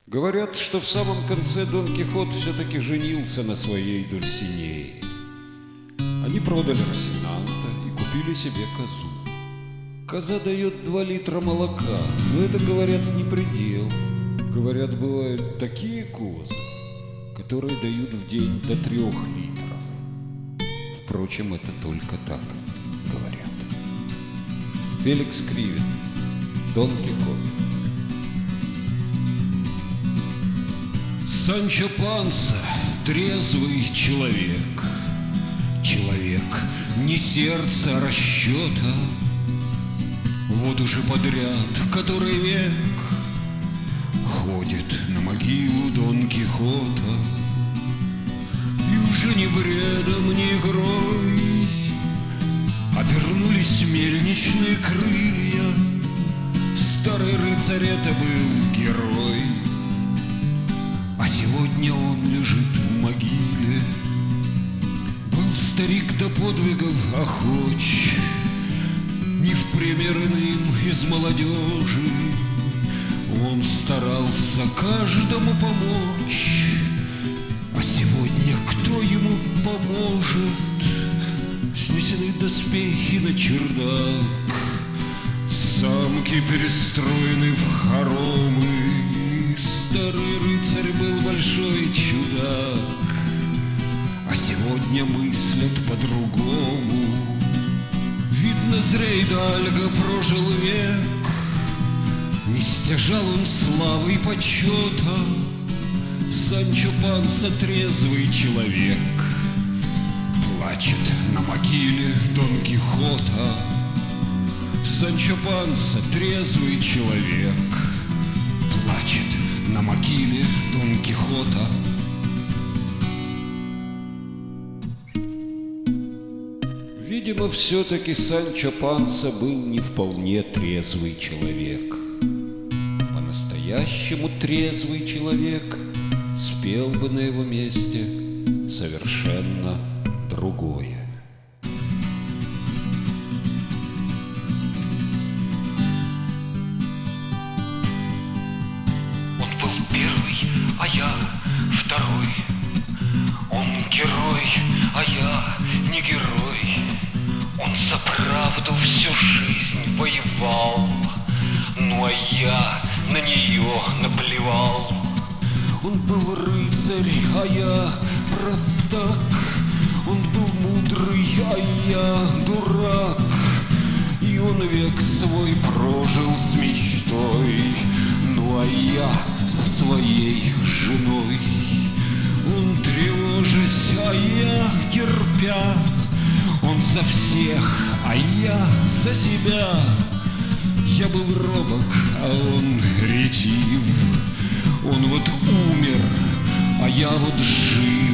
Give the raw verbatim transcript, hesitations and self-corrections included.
Говорят, что в самом конце Дон Кихот все-таки женился на своей Дульсинее. Они продали Росинанта и купили себе козу. Коза дает два литра молока, но это, говорят, не предел. Говорят, бывают такие козы, которые дают в день до трех литров. Впрочем, это только так говорят. Феликс Кривин, Дон Кихот. Санчо Панса – трезвый человек, человек не сердца, а расчета. Вот уже подряд, который век, ходит на могилу Дон Кихота. И уже ни бредом, ни игрой обернулись мельничные крылья. Старый рыцарь это был герой, а сегодня он лежит в могиле. Был старик до подвигов охоч, не в пример иным из молодежи. Он старался каждому помочь, а сегодня кто ему поможет? Снесены доспехи на чердак, замки перестроены в хоромы. Старый рыцарь был большой чудак, а сегодня мыслят по-другому. Видно, зря Идальго прожил век, не стяжал он славы и почета. Санчо Панса трезвый человек, плачет на могиле Дон Кихота. Санчо Панса трезвый человек, плачет на могиле Дон Кихота. Видимо, все-таки Санчо Панса был не вполне трезвый человек. По-настоящему трезвый человек спел бы на его месте совершенно другое. Он был первый, а я второй. Он герой, а я не герой. Он за правду всю жизнь воевал, ну а я на нее наплевал. Он был рыцарь, а я простак. Он был мудрый, а я дурак. И он век свой прожил с мечтой, ну а я со своей женой. Он тревожась, а я терпя. Он за всех, а я за себя. Я был робок, а он ретив. Он вот умер, а я вот жив.